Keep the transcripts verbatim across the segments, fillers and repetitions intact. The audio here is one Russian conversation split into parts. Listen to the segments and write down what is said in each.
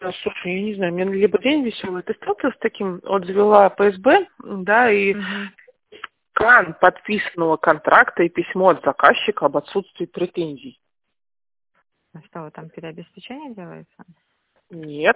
Да, слушай, я не знаю, у меня либо день веселый. Ты сталкивалась с таким? Вот завела ПСБ, да, и Мгм. скан подписанного контракта и письмо от заказчика об отсутствии претензий. А что, вот там переобеспечение делается? Нет.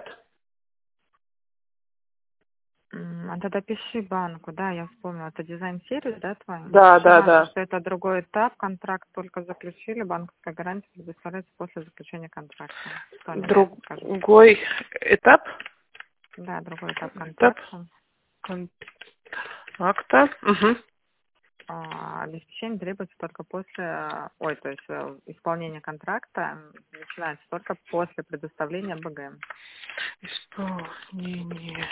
М, А тогда пиши банку, да, я вспомнила, это дизайн-сервис, да, твой? Да, Напиши да, банку, да. что это другой этап, контракт только заключили, банковская гарантия предоставляется после заключения контракта. Что они на это скажут? Другой этап. Да, другой этап Этап контракта. контракта. Угу. А, обеспечение требуется только после, а, ой, то есть э, исполнение контракта м, начинается только после предоставления БГ. Исполнение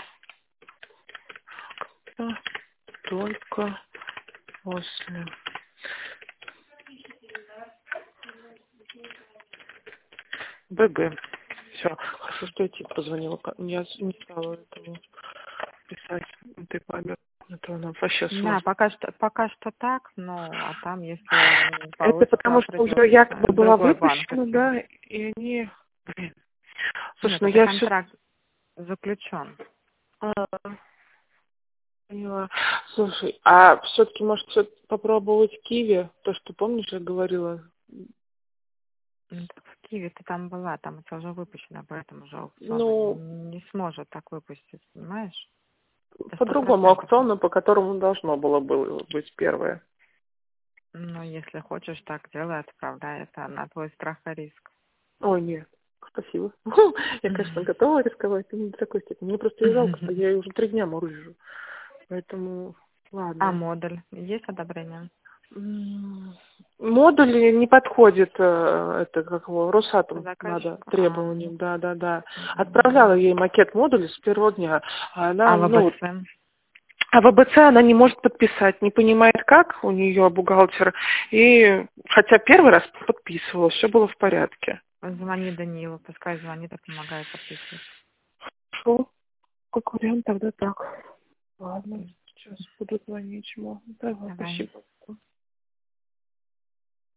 да, только после БГ. Все. Хорошо, что я тебе позвонила. Я не стала этому писать. Ты поймешь, это она вообще с ума. Да, пока что, пока что так, ну, а там, если Это получится, потому, что придет уже якобы была другой банк. выпущена, да, и они... Блин. Слушай, Нет, ну это я все... контракт заключен. Поняла. Слушай, а все-таки, может, всё попробовать Киви? То, что, помнишь, я говорила? Ну, так в Киеве ты там была, там это уже выпущено, поэтому уже аукцион Ну, не сможет так выпустить, понимаешь? Это по сто другому процентов. аукциону, по которому должно было было быть первое. Ну, если хочешь, так делай, отправляй это на твой страх и риск. Ой, нет, спасибо. Я, конечно, готова рисковать, но не до такой степени. Мне просто ее жалко, что я ее уже три дня мурыжу. Поэтому, А ладно. модуль? Есть одобрение? М, Модуль не подходит, э, это как его, Росатом надо Заказчик? А, требованиям, да, да, да. Отправляла м. ей макет модуля с первого дня, а она, А ну, ВБЦ? а в АБЦ она не может подписать, не понимает как, у нее бухгалтер, и хотя первый раз подписывала, все было в порядке. Звони Данилу, пускай звонит и помогает подписывать. Хорошо, как вариант тогда так. Ладно, сейчас буду звонить ему. Давай, Давай. спасибо.